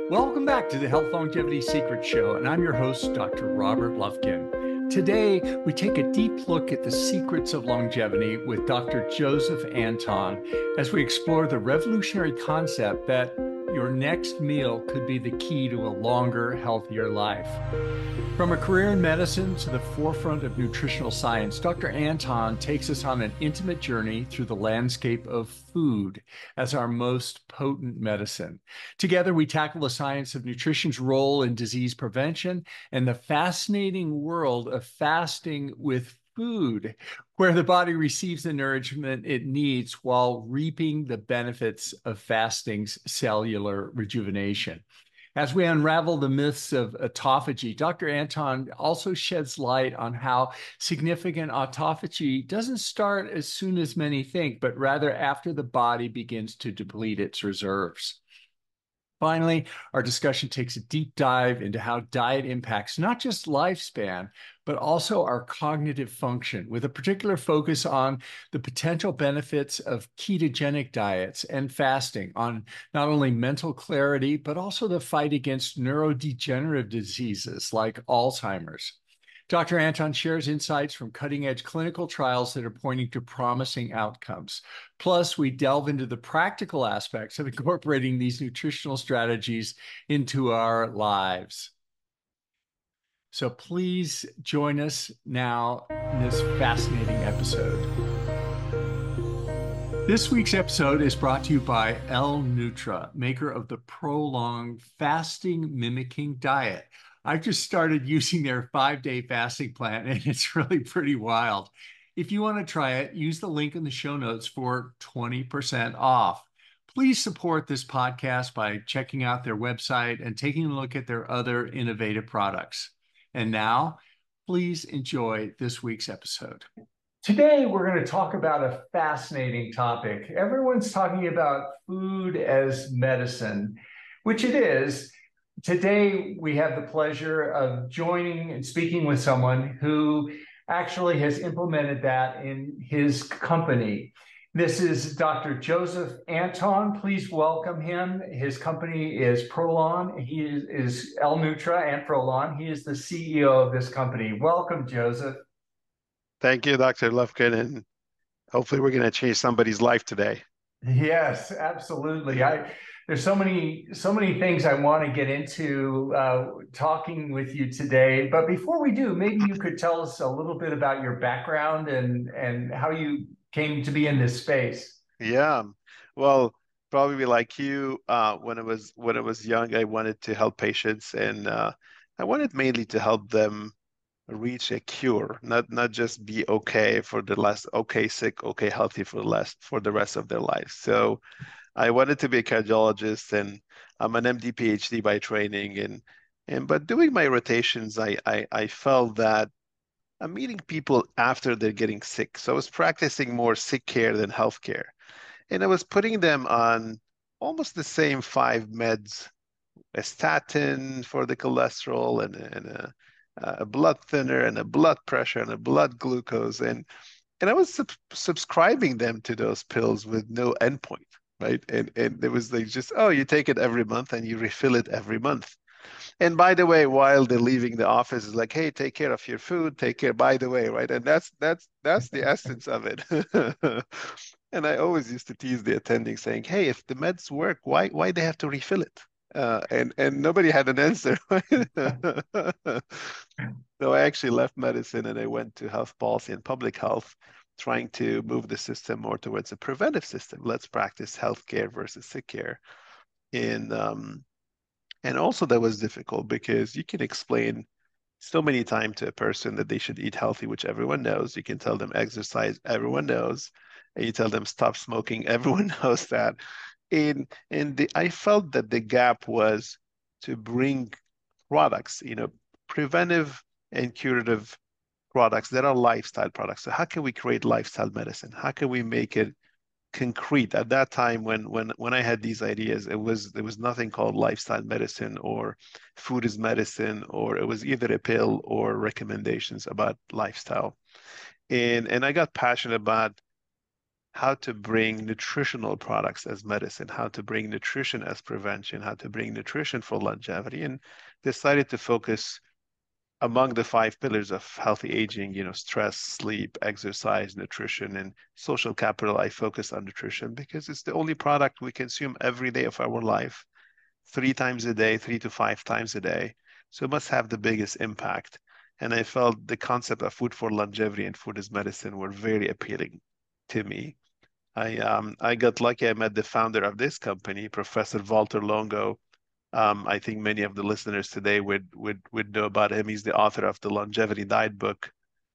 Welcome back to the Health Longevity Secret Show, and I'm your host, Dr. Robert Lufkin. Today, we take a deep look at the secrets of longevity with Dr. Joseph Anton as we explore the revolutionary concept that your next meal could be the key to a longer, healthier life. From a career in medicine to the forefront of nutritional science, Dr. Anton takes us on an intimate journey through the landscape of food as our most potent medicine. Together, we tackle the science of nutrition's role in disease prevention and the fascinating world of fasting with food, where the body receives the nourishment it needs while reaping the benefits of fasting's cellular rejuvenation. As we unravel the myths of autophagy, Dr. Anton also sheds light on how significant autophagy doesn't start as soon as many think, but rather after the body begins to deplete its reserves. Finally, our discussion takes a deep dive into how diet impacts not just lifespan, but also our cognitive function, with a particular focus on the potential benefits of ketogenic diets and fasting on not only mental clarity, but also the fight against neurodegenerative diseases like Alzheimer's. Dr. Anton shares insights from cutting edge clinical trials that are pointing to promising outcomes. Plus, we delve into the practical aspects of incorporating these nutritional strategies into our lives. So please join us now in this fascinating episode. This week's episode is brought to you by L-Nutra, maker of the Prolong Fasting Mimicking Diet. I've just started using their 5-day fasting plan, and it's really pretty wild. If you want to try it, use the link in the show notes for 20% off. Please support this podcast by checking out their website and taking a look at their other innovative products. And now, please enjoy this week's episode. Today, we're going to talk about a fascinating topic. Everyone's talking about food as medicine, which it is. Today, we have the pleasure of joining and speaking with someone who actually has implemented that in his company. This is Dr. Joseph Anton. Please welcome him. His company is Prolon. He is L-Nutra and Prolon. He is the CEO of this company. Welcome, Joseph. Thank you, Dr. Lufkin, and hopefully we're going to change somebody's life today. Yes, absolutely. There's so many things I want to get into talking with you today. But before we do, maybe you could tell us a little bit about your background and how you came to be in this space. Yeah, well, probably like you, when I was young, I wanted to help patients, and I wanted mainly to help them reach a cure, not just be okay for the last, okay sick, okay healthy for the rest of their lives. So I wanted to be a cardiologist, and I'm an MD PhD by training, and but doing my rotations, I felt that I'm meeting people after they're getting sick. So I was practicing more sick care than health care. And I was putting them on almost the same 5 meds, a statin for the cholesterol and a blood thinner and a blood pressure and a blood glucose. And I was subscribing them to those pills with no endpoint, right? And it was like just, oh, you take it every month and you refill it every month. And by the way, while they're leaving the office, is like, hey, take care of your food, take care, by the way, right? And that's the essence of it. And I always used to tease the attending saying, hey, if the meds work, why they have to refill it? And nobody had an answer. So I actually left medicine and I went to health policy and public health, trying to move the system more towards a preventive system. Let's practice healthcare versus sick care. And and also that was difficult because you can explain so many times to a person that they should eat healthy, which everyone knows. You can tell them exercise, everyone knows. And you tell them stop smoking, everyone knows that. And I felt that the gap was to bring products, preventive and curative products that are lifestyle products. So how can we create lifestyle medicine? How can we make it concrete? At that time when I had these ideas, there was nothing called lifestyle medicine or food is medicine, or it was either a pill or recommendations about lifestyle. And I got passionate about how to bring nutritional products as medicine, how to bring nutrition as prevention, how to bring nutrition for longevity, and decided to focus among the five pillars of healthy aging, stress, sleep, exercise, nutrition, and social capital. I focus on nutrition because it's the only product we consume every day of our life, 3 times a day, 3 to 5 times a day. So it must have the biggest impact. And I felt the concept of food for longevity and food as medicine were very appealing to me. I got lucky. I met the founder of this company, Professor Walter Longo. I think many of the listeners today would know about him. He's the author of the Longevity Diet book,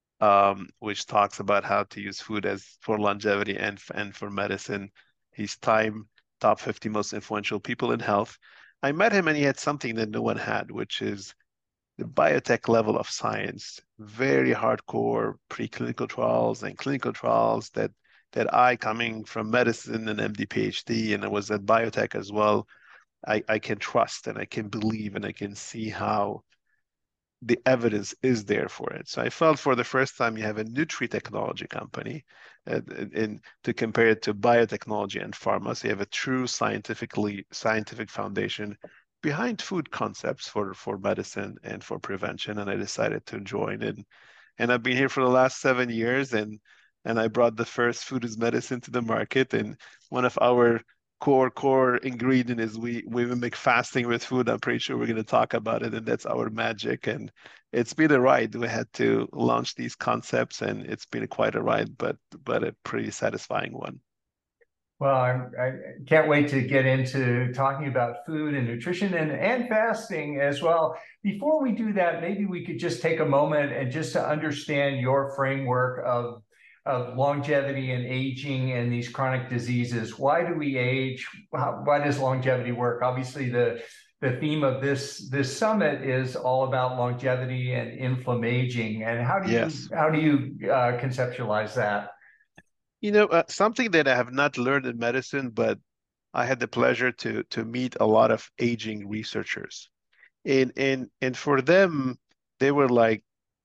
which talks about how to use food as for longevity and for medicine. He's Time top 50 most influential people in health. I met him and he had something that no one had, which is the biotech level of science, very hardcore preclinical trials and clinical trials that I, coming from medicine and MD PhD, and I was at biotech as well, I can trust and I can believe and I can see how the evidence is there for it. So I felt for the first time you have a nutri-technology company, and to compare it to biotechnology and pharma. So you have a true scientific foundation behind food concepts for medicine and for prevention. And I decided to join in. And I've been here for the last 7 years, and I brought the first food as medicine to the market. And one of our core ingredient is we mimic fasting with food. I'm pretty sure we're going to talk about it, and that's our magic. And it's been a ride. We had to launch these concepts, and it's been quite a ride, but a pretty satisfying one. Well, I can't wait to get into talking about food and nutrition and fasting as well. Before we do that, maybe we could just take a moment and just to understand your framework of longevity and aging and these chronic diseases. Why do we age? Why does longevity work? Obviously, the theme of this summit is all about longevity and inflammaging. And Yes. how do you conceptualize that? Something that I have not learned in medicine, but I had the pleasure to meet a lot of aging researchers. And for them, they were like,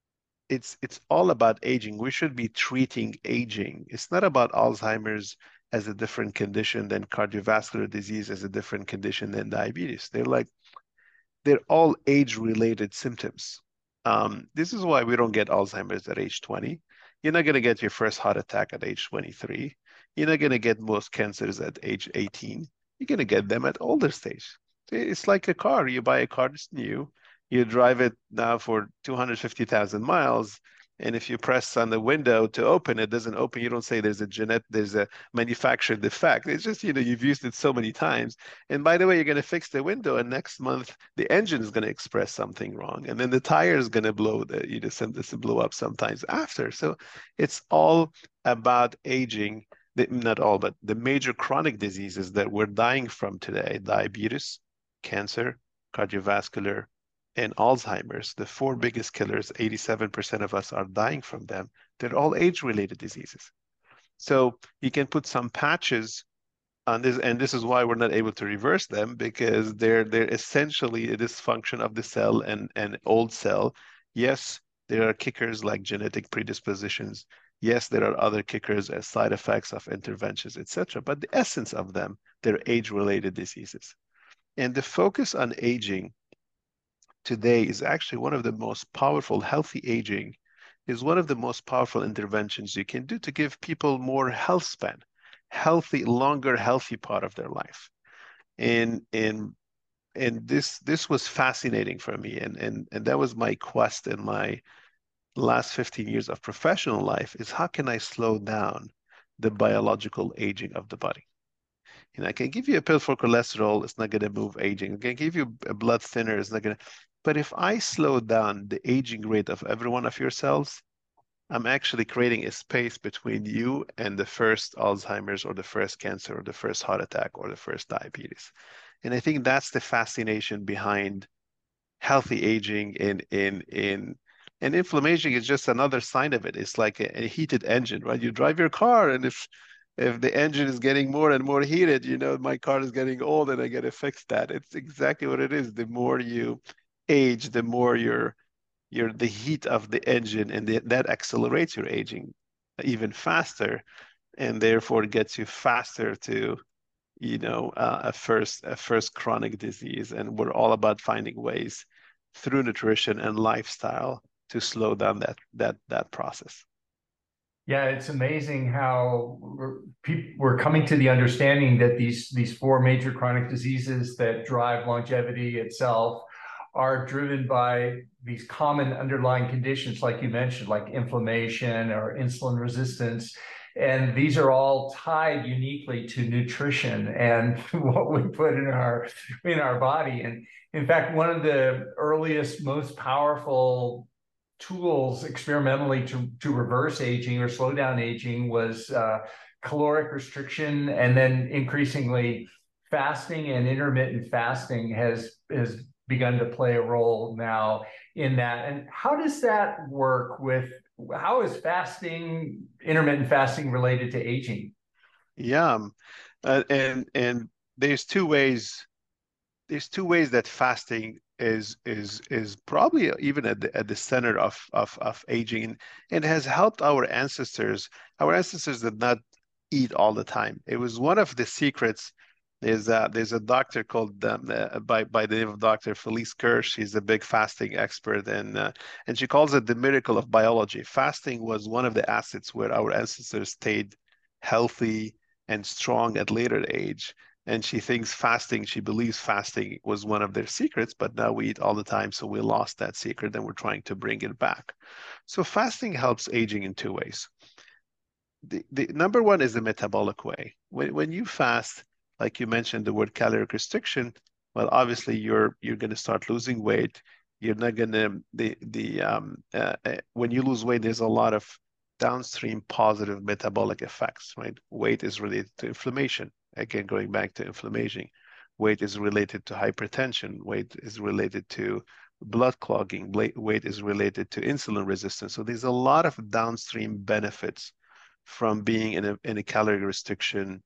it's all about aging. We should be treating aging. It's not about Alzheimer's as a different condition than cardiovascular disease as a different condition than diabetes. They're all age-related symptoms. This is why we don't get Alzheimer's at age 20. You're not going to get your first heart attack at age 23. You're not going to get most cancers at age 18. You're going to get them at older stage. It's like a car. You buy a car that's new. You drive it now for 250,000 miles. And if you press on the window to open, it doesn't open. You don't say there's a manufacturer defect. It's just, you've used it so many times. And by the way, you're going to fix the window, and next month the engine is going to express something wrong, and then the tire is going to blow. This blow up sometimes after. So it's all about aging. Not all, but the major chronic diseases that we're dying from today: diabetes, cancer, cardiovascular, and Alzheimer's, the four biggest killers. 87% of us are dying from them. They're all age-related diseases. So you can put some patches on this, and this is why we're not able to reverse them, because they're essentially a dysfunction of the cell and old cell. Yes, there are kickers like genetic predispositions. Yes, there are other kickers as side effects of interventions, etc. But the essence of them, they're age-related diseases. And the focus on aging today is actually one of the most powerful. Healthy aging is one of the most powerful interventions you can do to give people more health span, longer healthy part of their life. And this was fascinating for me, and that was my quest in my last 15 years of professional life, is how can I slow down the biological aging of the body? I can give you a pill for cholesterol, it's not going to move aging. I can give you a blood thinner, it's not going to. But if I slow down the aging rate of every one of your cells, I'm actually creating a space between you and the first Alzheimer's or the first cancer or the first heart attack or the first diabetes. And I think that's the fascination behind healthy aging and inflammation is just another sign of it. It's like a heated engine, right? You drive your car, and if the engine is getting more and more heated, my car is getting old and I got to fix that. It's exactly what it is. The more you age, the more the heat of the engine, and that accelerates your aging even faster. and therefore it gets you faster to, a first chronic disease. And we're all about finding ways through nutrition and lifestyle to slow down that process. Yeah, it's amazing how we're coming to the understanding that these four major chronic diseases that drive longevity itself are driven by these common underlying conditions, like you mentioned, like inflammation or insulin resistance. And these are all tied uniquely to nutrition and what we put in our body. And in fact, one of the earliest, most powerful tools experimentally to reverse aging or slow down aging was caloric restriction, and then increasingly fasting and intermittent fasting has begun to play a role now in that. And how does that work with how is intermittent fasting related to aging? Yeah, and there's two ways that fasting is probably even at the center of aging, and has helped our ancestors. Our ancestors did not eat all the time. It was one of the secrets. There's a doctor called by the name of Dr. Felice Kirsch. She's a big fasting expert, and she calls it the miracle of biology. Fasting was one of the assets where our ancestors stayed healthy and strong at later age. And she believes fasting was one of their secrets, but now we eat all the time, so we lost that secret and we're trying to bring it back. So fasting helps aging in two ways. The number one is the metabolic way. When you fast, like you mentioned, the word caloric restriction, well, obviously you're going to start losing weight. You're not going to when you lose weight, there's a lot of downstream positive metabolic effects, right? Weight is related to inflammation. Again, going back to inflammation, weight is related to hypertension. Weight is related to blood clogging. Weight is related to insulin resistance. So there's a lot of downstream benefits from being in a calorie restriction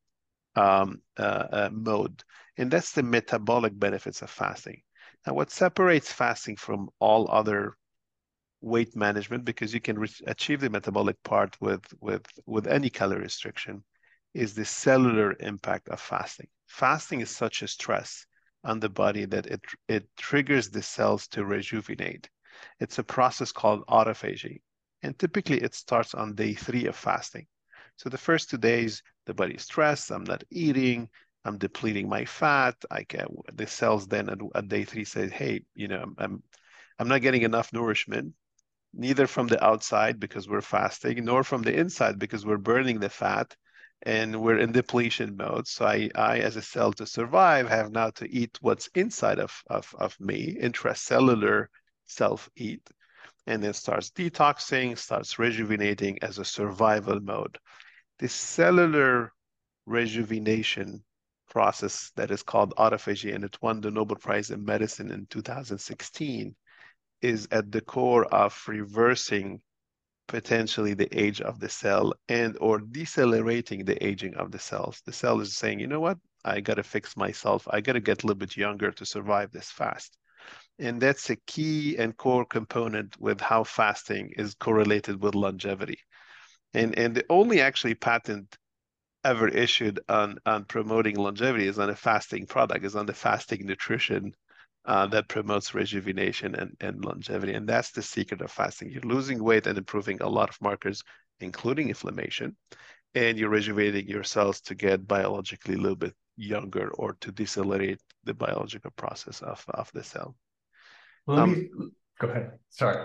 mode. And that's the metabolic benefits of fasting. Now, what separates fasting from all other weight management, because you can achieve the metabolic part with any calorie restriction, is the cellular impact of fasting. Fasting is such a stress on the body that it triggers the cells to rejuvenate. It's a process called autophagy. And typically it starts on day 3 of fasting. So the first 2 days, the body is stressed, I'm not eating, I'm depleting my fat. The cells then at day 3 say, hey, I'm not getting enough nourishment, neither from the outside because we're fasting, nor from the inside because we're burning the fat and we're in depletion mode. So I as a cell to survive, have now to eat what's inside of me, intracellular self-eat, and then starts detoxing, starts rejuvenating as a survival mode. This cellular rejuvenation process that is called autophagy, and it won the Nobel Prize in Medicine in 2016, is at the core of reversing potentially the age of the cell and or decelerating the aging of the cells. The cell is saying, you know what? I got to fix myself. I got to get a little bit younger to survive this fast. And that's a key and core component with how fasting is correlated with longevity. And the only actually patent ever issued on promoting longevity is on a fasting product, is on the fasting nutrition that promotes rejuvenation and longevity. And that's the secret of fasting. You're losing weight and improving a lot of markers, including inflammation, and you're rejuvenating your cells to get biologically a little bit younger or to decelerate the biological process of the cell. Well, let me go ahead. Sorry.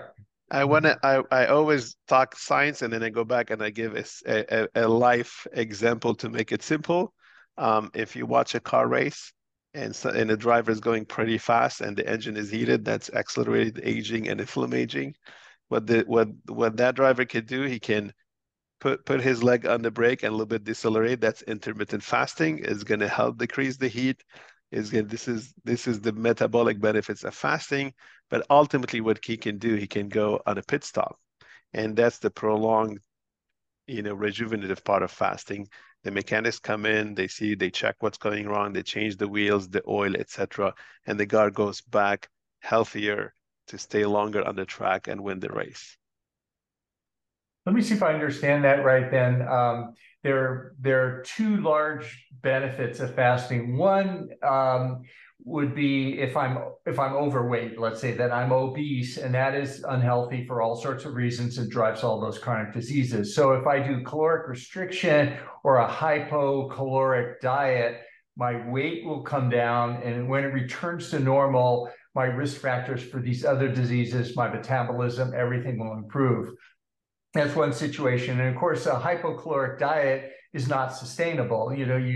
I always talk science and then I go back and I give a life example to make it simple. If you watch a car race and the driver is going pretty fast and the engine is heated, that's accelerated aging and inflammation. What that driver can do, he can put his leg on the brake and a little bit decelerate. That's intermittent fasting. Is going to help decrease the heat. This is the metabolic benefits of fasting. But ultimately, what he can do, he can go on a pit stop, and that's the prolonged, rejuvenative part of fasting. The mechanics come in, they check what's going wrong, they change the wheels, the oil, etc., and the car goes back healthier to stay longer on the track and win the race. Let me see if I understand that right then. there are two large benefits of fasting. One would be if I'm overweight, let's say that I'm obese, and that is unhealthy for all sorts of reasons and drives all those chronic diseases. So if I do caloric restriction or a hypocaloric diet, my weight will come down, and when it returns to normal, my risk factors for these other diseases, my metabolism, everything will improve. That's one situation. And of course, a hypocaloric diet is not sustainable.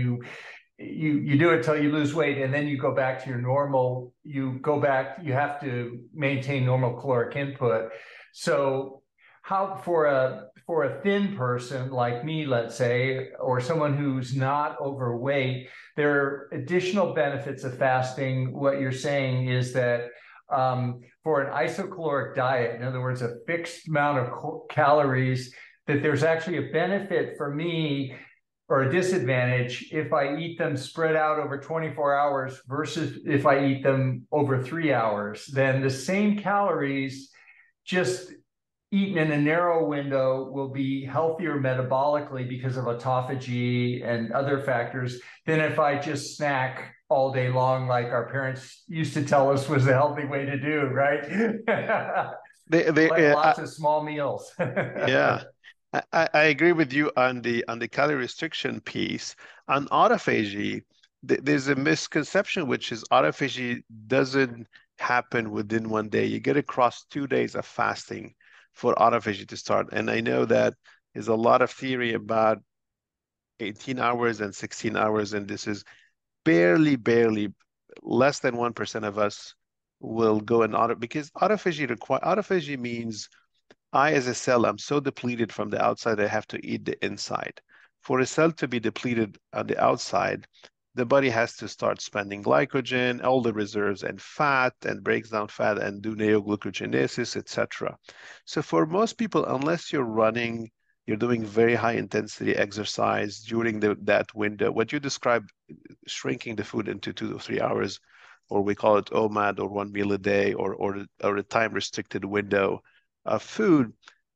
You do it till you lose weight, and then you go back to your normal. You have to maintain normal caloric input. So how for a thin person like me, let's say, or someone who's not overweight, there are additional benefits of fasting. What you're saying is that for an isocaloric diet, in other words, a fixed amount of calories, that there's actually a benefit for me or a disadvantage if I eat them spread out over 24 hours versus if I eat them over 3 hours. Then the same calories, just eaten in a narrow window, will be healthier metabolically because of autophagy and other factors than if I just snack all day long, like our parents used to tell us was the healthy way to do, right? Lots of small meals. Yeah, I agree with you on the calorie restriction piece. On autophagy, there's a misconception, which is autophagy doesn't happen within one day. You get across 2 days of fasting for autophagy to start. And I know that there's a lot of theory about 18 hours and 16 hours, and this is barely less than 1% of us will go in because autophagy means I, as a cell, I'm so depleted from the outside, I have to eat the inside. For a cell to be depleted on the outside, the body has to start spending glycogen, all the reserves, and fat, and breaks down fat and do neoglucogenesis, etc. So for most people, unless you're doing very high intensity exercise during that window, what you described, shrinking the food into 2 to 3 hours, or we call it OMAD, or one meal a day, or a time restricted window of food,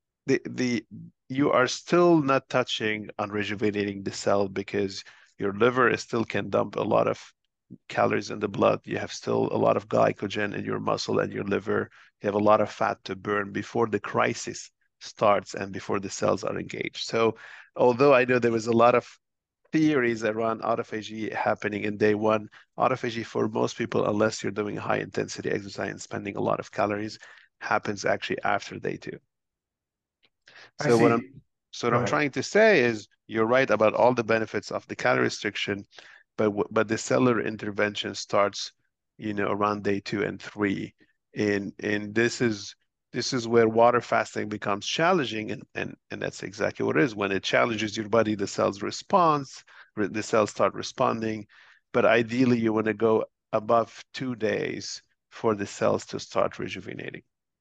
you are still not touching on rejuvenating the cell because your liver still can dump a lot of calories in the blood. You have still a lot of glycogen in your muscle and your liver. You have a lot of fat to burn before the crisis starts and before the cells are engaged. So although I know there was a lot of theories around autophagy happening in day one, autophagy for most people, unless you're doing high intensity exercise and spending a lot of calories, happens actually after day two. I So see. what I'm trying to say is you're right about all the benefits of the calorie restriction, but the cellular intervention starts, around day 2 and 3, and this is where water fasting becomes challenging, and that's exactly what it is. When it challenges your body, the cells start responding, but ideally you want to go above 2 days for the cells to start rejuvenating.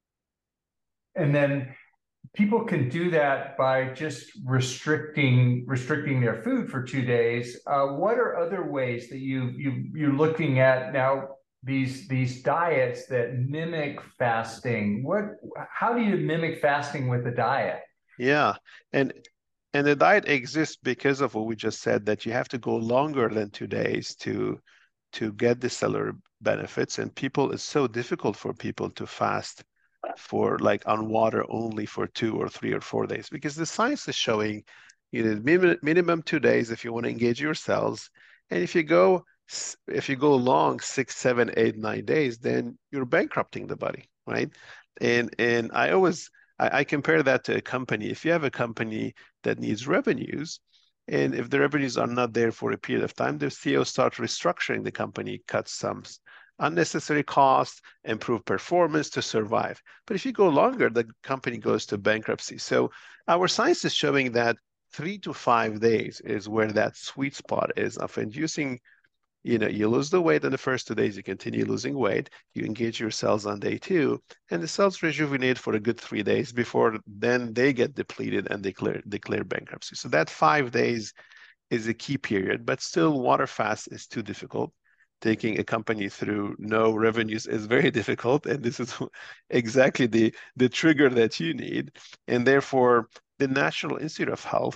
And then people can do that by just restricting their food for 2 days. What are other ways that you're looking at now? These diets that mimic fasting. How do you mimic fasting with a diet? Yeah, and the diet exists because of what we just said, that you have to go longer than 2 days to get the cellular benefits. And it's so difficult for people to fast for like on water only for 2 or 3 or 4 days, because the science is showing minimum 2 days if you want to engage your cells. And if you go long, 6, 7, 8, 9 days, then you're bankrupting the body, right? And I compare that to a company. If you have a company that needs revenues, and if the revenues are not there for a period of time, the CEO starts restructuring the company, cuts some unnecessary costs, improve performance to survive. But if you go longer, the company goes to bankruptcy. So our science is showing that 3 to 5 days is where that sweet spot is of inducing. You lose the weight in the first 2 days, you continue losing weight, you engage your cells on day 2, and the cells rejuvenate for a good 3 days before then they get depleted and declare bankruptcy. So that 5 days is a key period, but still water fast is too difficult. Taking a company through no revenues is very difficult, and this is exactly the trigger that you need. And therefore, the National Institute of Health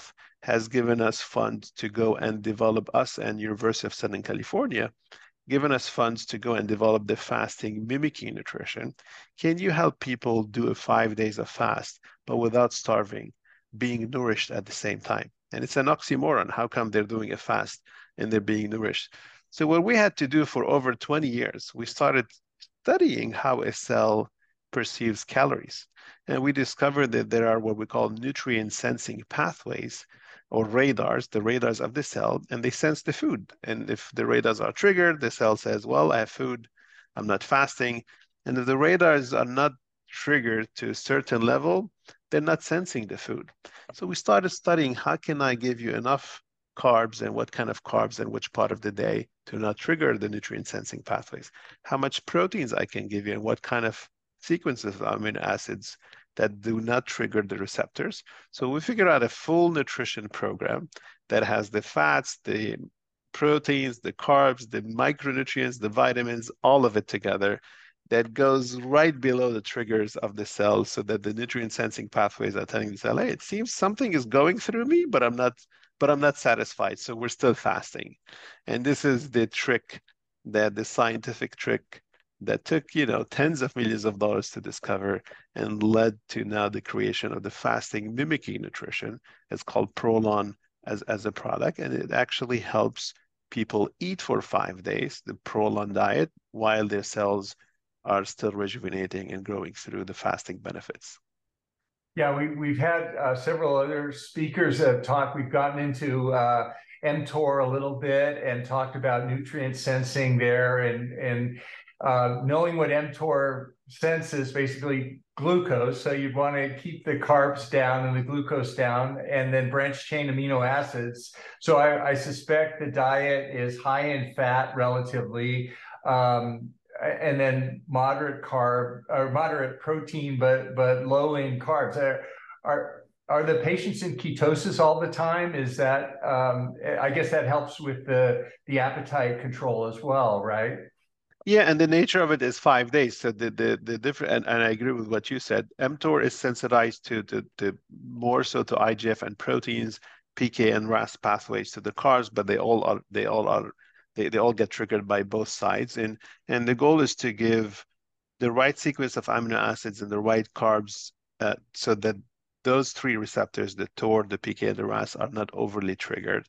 has given us funds to go and develop, us and University of Southern California, given us funds to go and develop the fasting mimicking nutrition. Can you help people do a 5 days of fast, but without starving, being nourished at the same time? And it's an oxymoron. How come they're doing a fast and they're being nourished? So what we had to do for over 20 years, we started studying how a cell perceives calories. And we discovered that there are what we call nutrient sensing pathways or radars, the radars of the cell, and they sense the food. And if the radars are triggered, the cell says, well, I have food, I'm not fasting. And if the radars are not triggered to a certain level, they're not sensing the food. So we started studying how can I give you enough carbs and what kind of carbs and which part of the day to not trigger the nutrient sensing pathways, how much proteins I can give you and what kind of sequences of amino acids that do not trigger the receptors. So we figured out a full nutrition program that has the fats, the proteins, the carbs, the micronutrients, the vitamins, all of it together that goes right below the triggers of the cell so that the nutrient sensing pathways are telling the cell, hey, it seems something is going through me, but I'm not satisfied. So we're still fasting. And this is the trick, that the scientific trick that took, tens of millions of dollars to discover and led to now the creation of the fasting mimicking nutrition. It's called Prolon as a product, and it actually helps people eat for 5 days, the Prolon diet, while their cells are still rejuvenating and growing through the fasting benefits. Yeah, we've had several other speakers that have talked. We've gotten into mTOR a little bit and talked about nutrient sensing there, and knowing what mTOR senses, basically glucose. So you'd want to keep the carbs down and the glucose down, and then branch chain amino acids. So I suspect the diet is high in fat relatively. And then moderate carb or moderate protein, but low in carbs. Are the patients in ketosis all the time? Is that I guess that helps with the appetite control as well, right? Yeah, and the nature of it is 5 days. So the different, and I agree with what you said. mTOR is sensitized to more so to IGF and proteins, PK and RAS pathways to the carbs, but they all get triggered by both sides. And the goal is to give the right sequence of amino acids and the right carbs so that those three receptors, the TOR, the PK, and the RAS, are not overly triggered.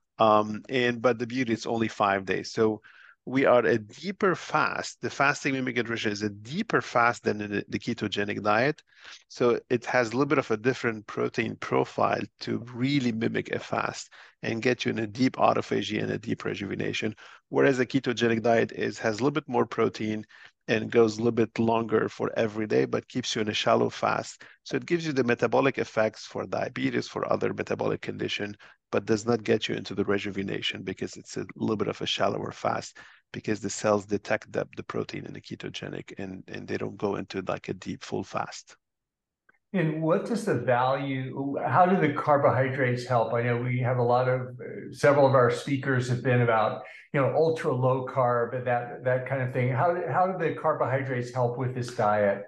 But the beauty is only 5 days. So we are a deeper fast. The fasting mimic nutrition is a deeper fast than the ketogenic diet. So it has a little bit of a different protein profile to really mimic a fast and get you in a deep autophagy and a deep rejuvenation. Whereas a ketogenic diet has a little bit more protein and goes a little bit longer for every day, but keeps you in a shallow fast. So it gives you the metabolic effects for diabetes, for other metabolic condition, but does not get you into the rejuvenation because it's a little bit of a shallower fast because the cells detect the protein in the ketogenic and they don't go into like a deep full fast. And what does the value, how do the carbohydrates help? I know we have a lot of, several of our speakers have been about, ultra low carb and that kind of thing. How do the carbohydrates help with this diet?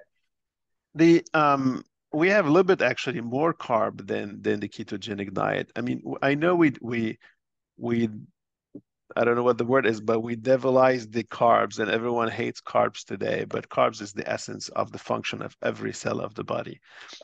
We have a little bit actually more carb than the ketogenic diet. I mean, I know we I don't know what the word is, but we devilize the carbs, and everyone hates carbs today. But carbs is the essence of the function of every cell of the body.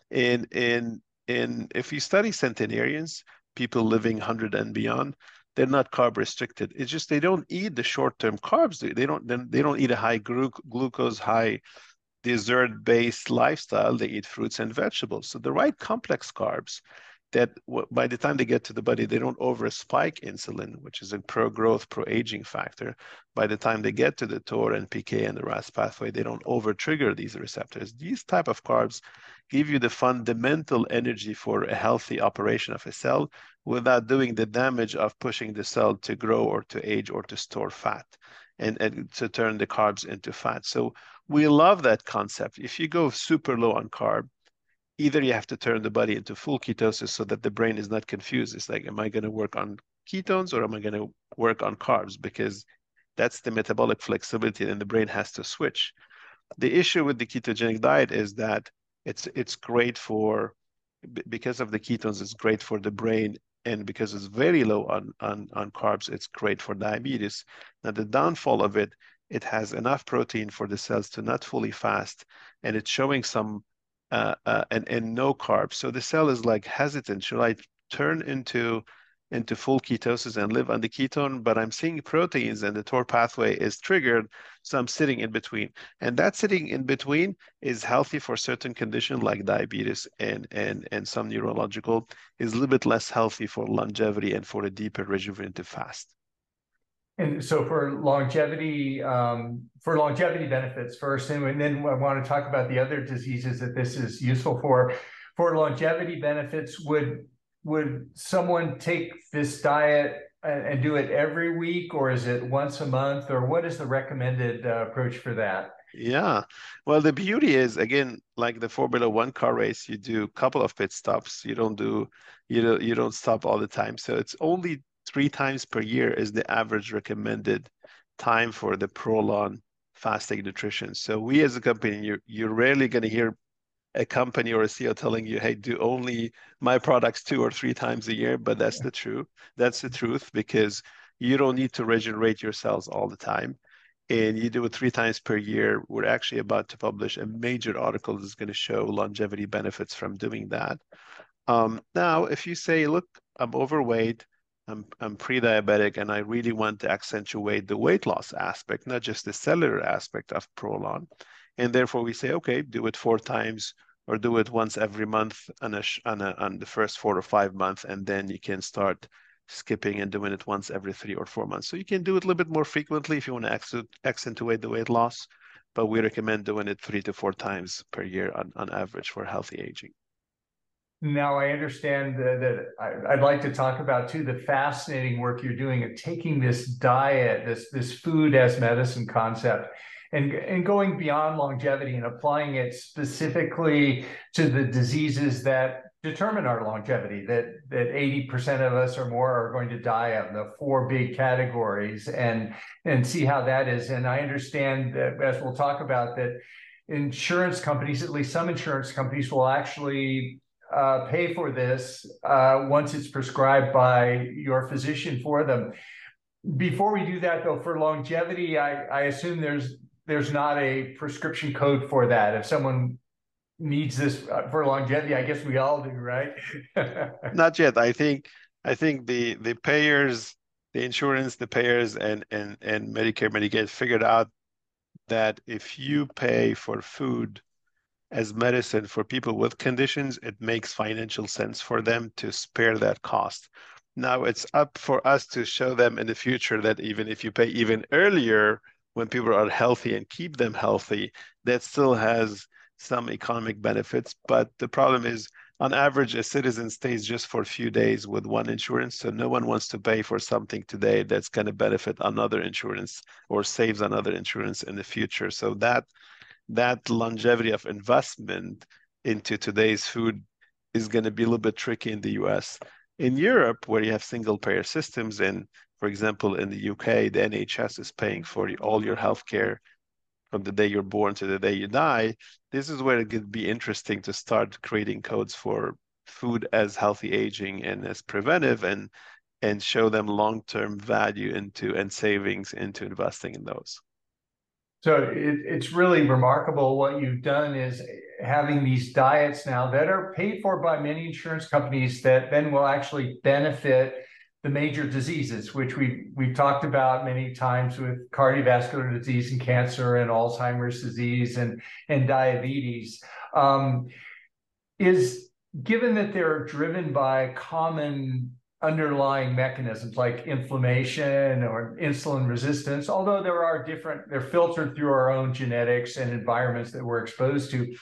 In if you study centenarians, people living 100 and beyond, they're not carb restricted. It's just they don't eat the short-term carbs. They don't eat a high glucose, high dessert-based lifestyle. They eat fruits and vegetables. So the right complex carbs that by the time they get to the body, they don't over spike insulin, which is a pro-growth, pro-aging factor. By the time they get to the TOR and PK and the RAS pathway, they don't over-trigger these receptors. These type of carbs give you the fundamental energy for a healthy operation of a cell without doing the damage of pushing the cell to grow or to age or to store fat and to turn the carbs into fat. So we love that concept. If you go super low on carb, either you have to turn the body into full ketosis so that the brain is not confused. It's like, am I going to work on ketones or am I going to work on carbs? Because that's the metabolic flexibility and the brain has to switch. The issue with the ketogenic diet is that it's great for, because of the ketones, it's great for the brain and because it's very low on carbs, it's great for diabetes. Now, the downfall of it, it has enough protein for the cells to not fully fast, and it's showing some and no carbs. So the cell is like hesitant. Should I turn into full ketosis and live on the ketone? But I'm seeing proteins and the TOR pathway is triggered, so I'm sitting in between. And that sitting in between is healthy for certain conditions like diabetes and some neurological, is a little bit less healthy for longevity and for a deeper rejuvenative fast. And so for longevity benefits first, and then I want to talk about the other diseases that this is useful for. For longevity benefits, would someone take this diet and do it every week, or is it once a month, or what is the recommended approach for that? Yeah. Well, the beauty is, again, like the Formula One car race, you do a couple of pit stops. You don't stop all the time. So it's only 3 times per year is the average recommended time for the prolonged fasting nutrition. So we as a company, you're rarely going to hear a company or a CEO telling you, hey, do only my products 2 or 3 times a year, but that's the truth. That's the truth because you don't need to regenerate your cells all the time. And you do it 3 times per year. We're actually about to publish a major article that's going to show longevity benefits from doing that. Now, if you say, look, I'm overweight, I'm pre-diabetic, and I really want to accentuate the weight loss aspect, not just the cellular aspect of Prolon. And therefore we say, okay, do it 4 times or do it once every month on the first 4 or 5 months, and then you can start skipping and doing it once every 3 or 4 months. So you can do it a little bit more frequently if you want to accentuate the weight loss, but we recommend doing it 3 to 4 times per year on average for healthy aging. Now, I understand that I'd like to talk about too the fascinating work you're doing of taking this diet, this food as medicine concept, and going beyond longevity and applying it specifically to the diseases that determine our longevity, that 80% of us or more are going to die of, the 4 big categories, and see how that is. And I understand that, as we'll talk about, that insurance companies, at least some insurance companies, will actually pay for this once it's prescribed by your physician for them. Before we do that, though, for longevity, I assume there's not a prescription code for that. If someone needs this for longevity, I guess we all do, right? Not yet. I think the payers, the insurance, the payers, and Medicare, Medicaid figured out that if you pay for food as medicine for people with conditions, it makes financial sense for them to spare that cost. Now it's up for us to show them in the future that even if you pay even earlier when people are healthy and keep them healthy, that still has some economic benefits. But the problem is, on average, a citizen stays just for a few days with one insurance. So no one wants to pay for something today that's going to benefit another insurance or saves another insurance in the future. So that longevity of investment into today's food is going to be a little bit tricky in the US. In Europe, where you have single payer systems, and for example, in the UK, the NHS is paying for all your healthcare from the day you're born to the day you die. This is where it could be interesting to start creating codes for food as healthy aging and as preventive, and show them long-term value into and savings into investing in those. So it's really remarkable what you've done is having these diets now that are paid for by many insurance companies that then will actually benefit the major diseases, which we've talked about many times with cardiovascular disease and cancer and Alzheimer's disease and diabetes. Is given that they're driven by common underlying mechanisms like inflammation or insulin resistance, although they're filtered through our own genetics and environments that we're exposed to.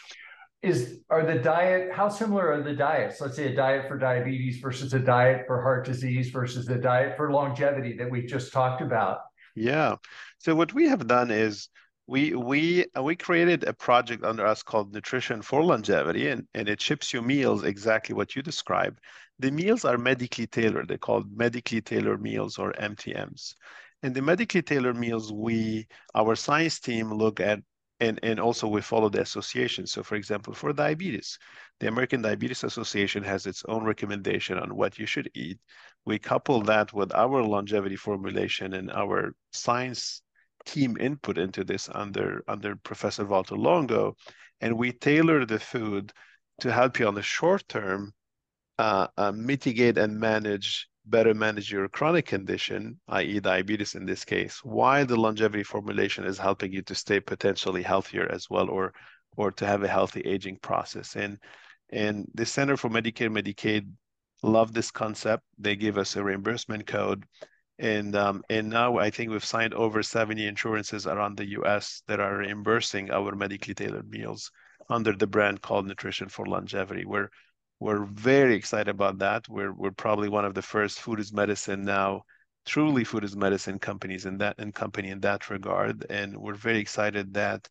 How similar are the diets? Let's say a diet for diabetes versus a diet for heart disease versus the diet for longevity that we've just talked about. Yeah. So what we have done is we created a project under us called Nutrition for Longevity, and it ships you meals exactly what you described. The meals are medically tailored. They're called medically tailored meals, or MTMs. And the medically tailored meals, our science team look at and also we follow the association. So for example, for diabetes, the American Diabetes Association has its own recommendation on what you should eat. We couple that with our longevity formulation and our science team input into this under Professor Walter Longo, and we tailor the food to help you on the short term mitigate and better manage your chronic condition, i.e. diabetes in this case, while the longevity formulation is helping you to stay potentially healthier as well, or to have a healthy aging process. And the Center for Medicare and Medicaid love this concept. They give us a reimbursement code. And now I think we've signed over 70 insurances around the US that are reimbursing our medically tailored meals under the brand called Nutrition for Longevity. We're very excited about that. We're probably one of the first food is medicine now, truly food is medicine companies in that regard. And we're very excited that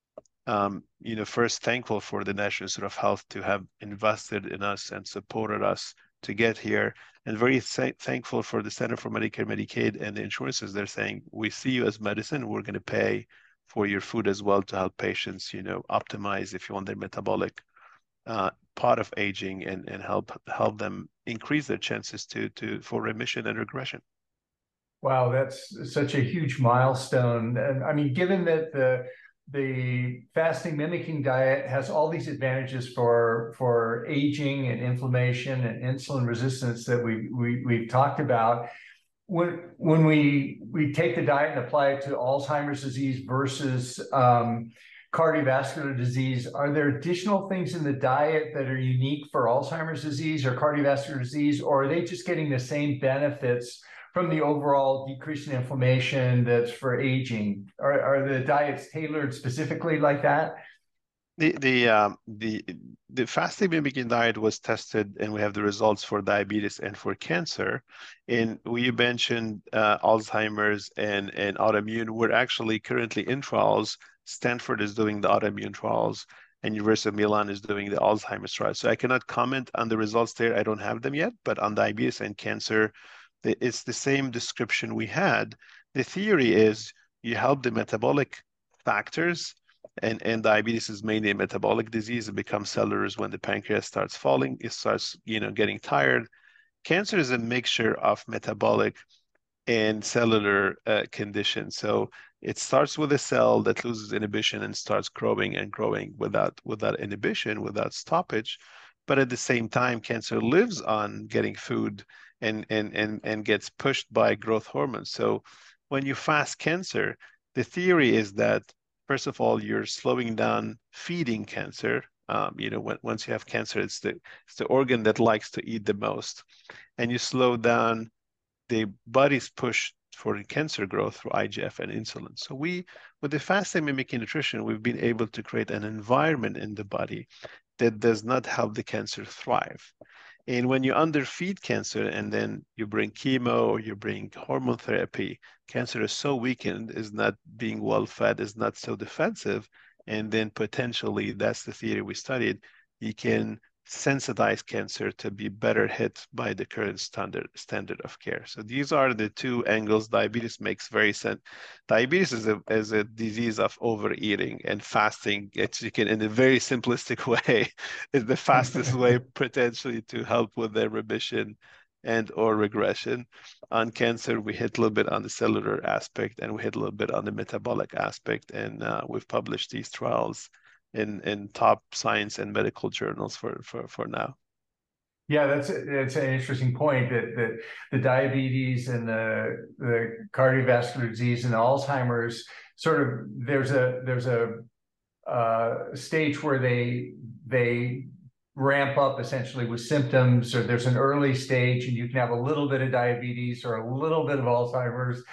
first thankful for the National Institute of Health to have invested in us and supported us to get here, and very thankful for the Center for Medicare and Medicaid and the insurances. They're saying, we see you as medicine, we're going to pay for your food as well to help patients, optimize, if you want, their metabolic part of aging and help them increase their chances for remission and regression. Wow, that's such a huge milestone. And I mean, given that the fasting mimicking diet has all these advantages for aging and inflammation and insulin resistance that we've talked about, when we take the diet and apply it to Alzheimer's disease versus cardiovascular disease, are there additional things in the diet that are unique for Alzheimer's disease or cardiovascular disease, or are they just getting the same benefits from the overall decrease in inflammation that's for aging? Are the diets tailored specifically like that? The fasting mimicking diet was tested, and we have the results for diabetes and for cancer. And we mentioned Alzheimer's and autoimmune. We're actually currently in trials. Stanford is doing the autoimmune trials, and University of Milan is doing the Alzheimer's trials. So I cannot comment on the results there. I don't have them yet, but on diabetes and cancer, it's the same description we had. The theory is you help the metabolic factors, and diabetes is mainly a metabolic disease. It becomes cellular when the pancreas starts falling. It starts, getting tired. Cancer is a mixture of metabolic and cellular conditions. So it starts with a cell that loses inhibition and starts growing and growing without inhibition, without stoppage. But at the same time, cancer lives on getting food and gets pushed by growth hormones. So when you fast cancer, the theory is that, first of all, you're slowing down feeding cancer. Once you have cancer, it's the organ that likes to eat the most. And you slow down the body's push for cancer growth through IGF and insulin. So with the fasting mimicking nutrition, we've been able to create an environment in the body that does not help the cancer thrive. And when you underfeed cancer and then you bring chemo or you bring hormone therapy, cancer is so weakened, is not being well fed, is not so defensive. And then potentially, that's the theory we studied, you can sensitize cancer to be better hit by the current standard of care. So these are the two angles. Diabetes makes very sense. Diabetes is a disease of overeating, and fasting, you can, in a very simplistic way, is the fastest way potentially to help with their remission and or regression. On cancer, we hit a little bit on the cellular aspect, and we hit a little bit on the metabolic aspect, and we've published these trials in top science and medical journals for now. Yeah, that's an interesting point, that the diabetes and the cardiovascular disease and Alzheimer's sort of there's a stage where they ramp up essentially with symptoms, or there's an early stage and you can have a little bit of diabetes or a little bit of Alzheimer's,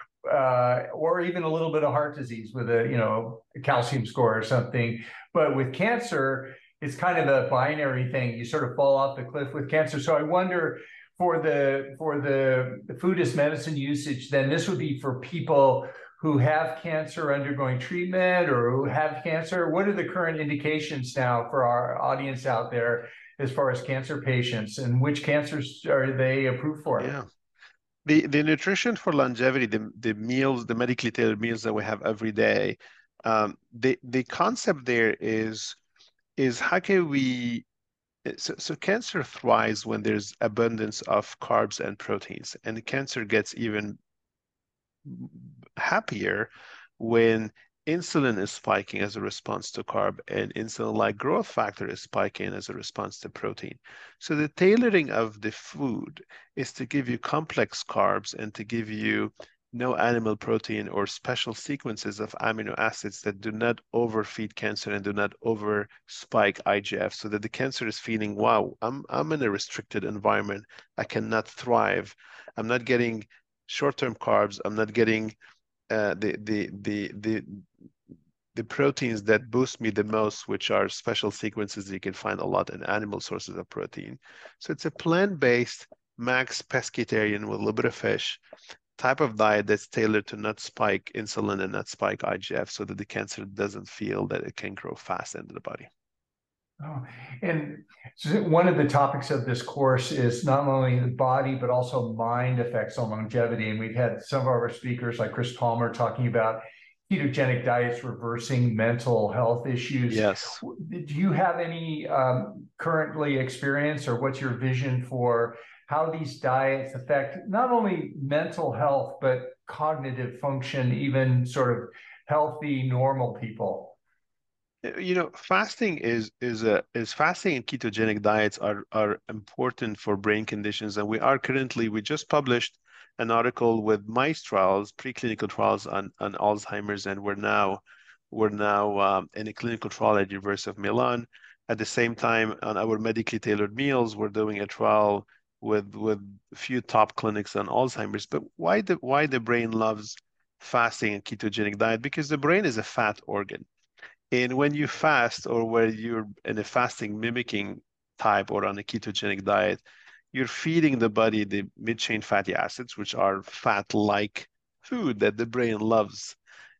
or even a little bit of heart disease with a calcium score or something. But with cancer, it's kind of a binary thing. You sort of fall off the cliff with cancer. So I wonder, for the food as medicine usage, then this would be for people who have cancer undergoing treatment or who have cancer. What are the current indications now for our audience out there as far as cancer patients, and which cancers are they approved for? Yeah. The nutrition for longevity, the meals, the medically tailored meals that we have every day, The concept there is how can we so cancer thrives when there's abundance of carbs and proteins, and the cancer gets even happier when insulin is spiking as a response to carb and insulin-like growth factor is spiking as a response to protein. So the tailoring of the food is to give you complex carbs and to give you no animal protein or special sequences of amino acids that do not overfeed cancer and do not over spike IGF so that the cancer is feeling, wow, I'm in a restricted environment. I cannot thrive. I'm not getting short-term carbs. I'm not getting uh, the, the the the the proteins that boost me the most, which are special sequences you can find a lot in animal sources of protein. So it's a plant-based, max pescatarian with a little bit of fish type of diet that's tailored to not spike insulin and not spike IGF so that the cancer doesn't feel that it can grow fast into the body. Oh, and so one of the topics of this course is not only the body, but also mind effects on longevity. And we've had some of our speakers, like Chris Palmer, talking about ketogenic diets reversing mental health issues. Yes. Do you have any currently experience, or what's your vision for how these diets affect not only mental health, but cognitive function, even sort of healthy, normal people? Fasting is fasting and ketogenic diets are important for brain conditions, and we just published an article with mice trials, preclinical trials on Alzheimer's, and we're now in a clinical trial at University of Milan. At the same time, on our medically tailored meals, we're doing a trial with a few top clinics on Alzheimer's. But why the brain loves fasting and ketogenic diet? Because the brain is a fat organ. And when you fast or where you're in a fasting mimicking type or on a ketogenic diet, you're feeding the body the mid-chain fatty acids, which are fat-like food that the brain loves.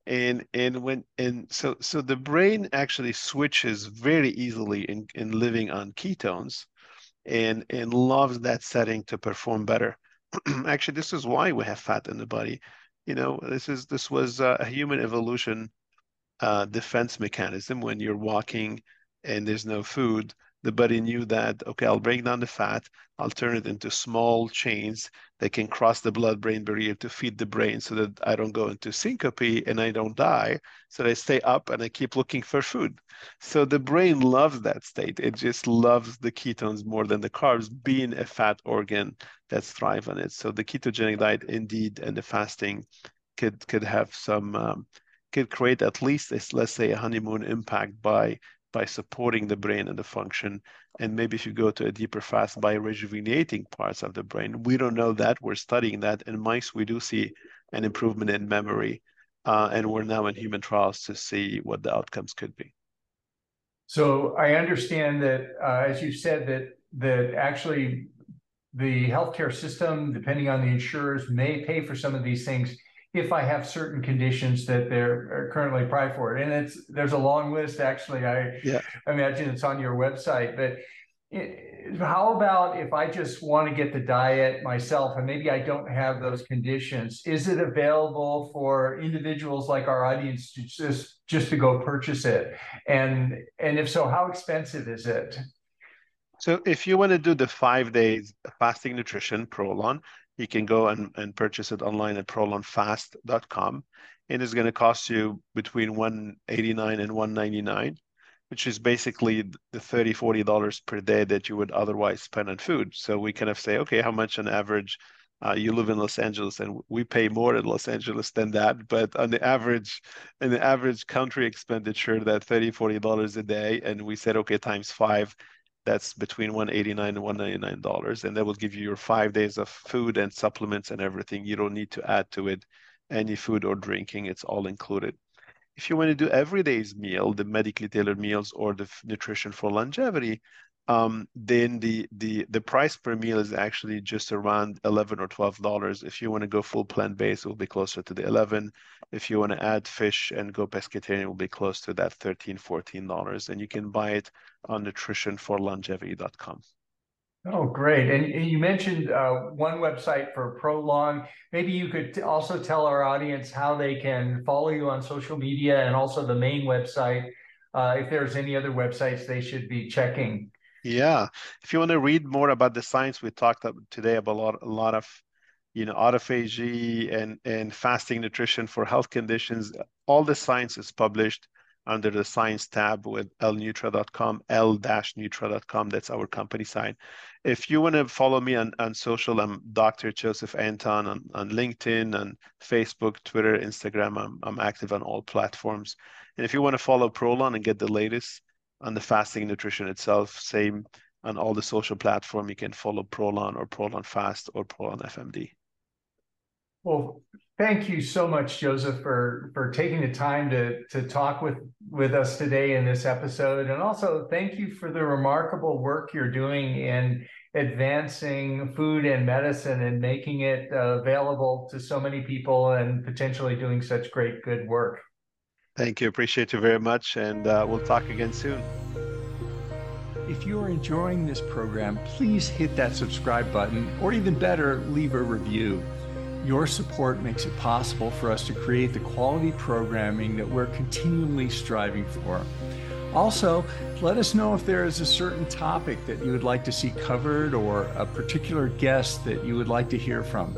And so the brain actually switches very easily in living on ketones and loves that setting to perform better. Actually, this is why we have fat in the body. This was a human evolution defense mechanism. When you're walking and there's no food, the body knew that, okay, I'll break down the fat, I'll turn it into small chains that can cross the blood-brain barrier to feed the brain so that I don't go into syncope and I don't die. So I stay up and I keep looking for food. So the brain loves that state. It just loves the ketones more than the carbs, being a fat organ that's thrive on it. So the ketogenic diet indeed and the fasting could have some could create at least, let's say, a honeymoon impact by supporting the brain and the function. And maybe if you go to a deeper fast, by rejuvenating parts of the brain. We don't know that. We're studying that. In mice, we do see an improvement in memory. And we're now in human trials to see what the outcomes could be. So I understand that, as you said, that actually the healthcare system, depending on the insurers, may pay for some of these things if I have certain conditions that they're currently applied for. And there's a long list, actually. I Yeah. imagine it's on your website. But how about if I just want to get the diet myself and maybe I don't have those conditions? Is it available for individuals like our audience to just to go purchase it? And if so, how expensive is it? So if you want to do the 5 days fasting nutrition, Prolon, you can go and purchase it online at prolonfast.com. And it's going to cost you between 189 and 199, which is basically the $30-$40 per day that you would otherwise spend on food. So we kind of say, okay, how much on average you live in Los Angeles, and we pay more in Los Angeles than that. But on the average, in the average country expenditure, that $30-$40 a day, and we said, okay, times five, that's between 189 and $199, and that will give you your 5 days of food and supplements and everything. You don't need to add to it any food or drinking. It's all included. If you want to do everyday's meal, the medically tailored meals or the nutrition for longevity, then the price per meal is actually just around $11 or $12. If you want to go full plant-based, it will be closer to the 11. If you want to add fish and go pescatarian, it will be close to that $13-$14. And you can buy it on nutritionforlongevity.com. Oh, great. And you mentioned one website for Prolong. Maybe you could also tell our audience how they can follow you on social media and also the main website, if there's any other websites they should be checking. Yeah. If you want to read more about the science, we talked today about a lot of, autophagy and fasting nutrition for health conditions. All the science is published under the science tab with lnutra.com, l-nutra.com. That's our company site. If you want to follow me on social, I'm Dr. Joseph Anton on LinkedIn, on Facebook, Twitter, Instagram. I'm active on all platforms. And if you want to follow Prolon and get the latest on the fasting nutrition itself, same on all the social platform, you can follow Prolon or Prolon Fast or Prolon FMD. Well, thank you so much, Joseph, for taking the time to talk with us today in this episode. And also thank you for the remarkable work you're doing in advancing food and medicine and making it available to so many people and potentially doing such great good work. Thank you. Appreciate you very much. And we'll talk again soon. If you are enjoying this program, please hit that subscribe button, or even better, leave a review. Your support makes it possible for us to create the quality programming that we're continually striving for. Also, let us know if there is a certain topic that you would like to see covered or a particular guest that you would like to hear from.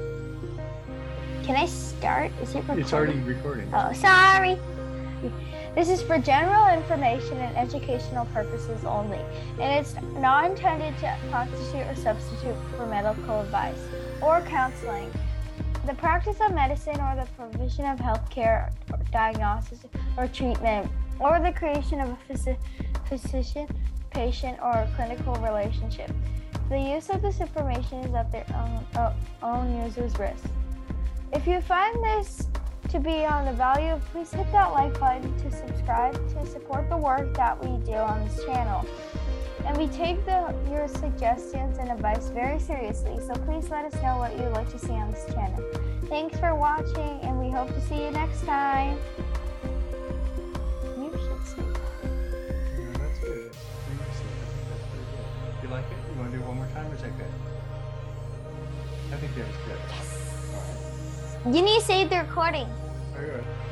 Can I start? Is it recording? It's already recording. Oh, sorry. This is for general information and educational purposes only, and it's not intended to constitute or substitute for medical advice or counseling. The practice of medicine or the provision of healthcare, or diagnosis or treatment, or the creation of a physician-patient or clinical relationship. The use of this information is at their own user's risk. If you find this to be on the value, please hit that like button to subscribe to support the work that we do on this channel. And we take your suggestions and advice very seriously, so please let us know what you'd like to see on this channel. Thanks for watching, and we hope to see you next time. You should say that. No, that's good. That's pretty good. You like it? You want to do it one more time, or is that good? I think that was good. Yes. You need to save the recording. Very good.